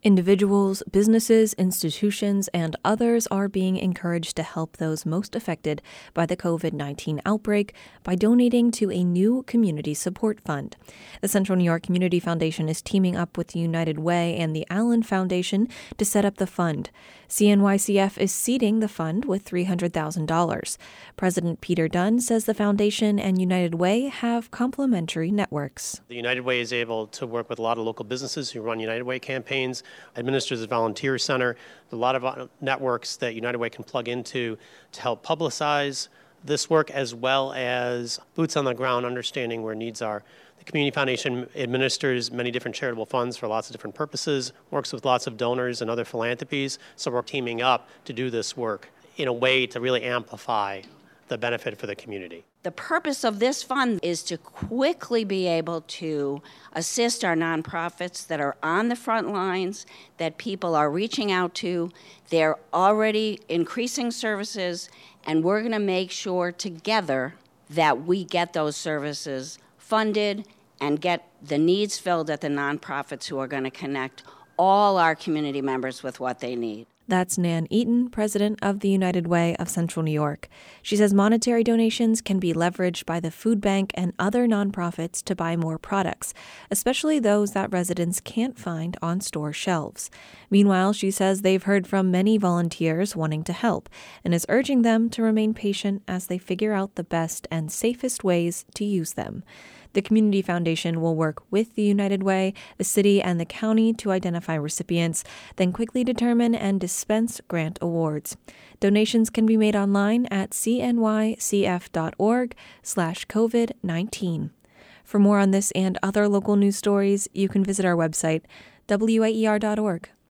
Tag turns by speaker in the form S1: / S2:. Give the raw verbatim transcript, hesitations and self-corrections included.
S1: Individuals, businesses, institutions, and others are being encouraged to help those most affected by the covid nineteen outbreak by donating to a new community support fund. The Central New York Community Foundation is teaming up with the United Way and the Allen Foundation to set up the fund. C N Y C F is seeding the fund with three hundred thousand dollars. President Peter Dunn says the foundation and United Way have complementary networks.
S2: The United Way is able to work with a lot of local businesses who run United Way campaigns, administers a volunteer center, a lot of networks that United Way can plug into to help publicize this work, as well as boots on the ground, understanding where needs are. The Community Foundation administers many different charitable funds for lots of different purposes, works with lots of donors and other philanthropies, so we're teaming up to do this work in a way to really amplify the benefit for the community.
S3: The purpose of this fund is to quickly be able to assist our nonprofits that are on the front lines, that people are reaching out to. They're already increasing services, and we're going to make sure together that we get those services funded and get the needs filled at the nonprofits who are going to connect all our community members with what they need.
S1: That's Nan Eaton, president of the United Way of Central New York. She says monetary donations can be leveraged by the food bank and other nonprofits to buy more products, especially those that residents can't find on store shelves. Meanwhile, she says they've heard from many volunteers wanting to help and is urging them to remain patient as they figure out the best and safest ways to use them. The Community Foundation will work with the United Way, the city, and the county to identify recipients, then quickly determine and dispense grant awards. Donations can be made online at cnycf.org slash COVID-19. For more on this and other local news stories, you can visit our website, W A E R dot org.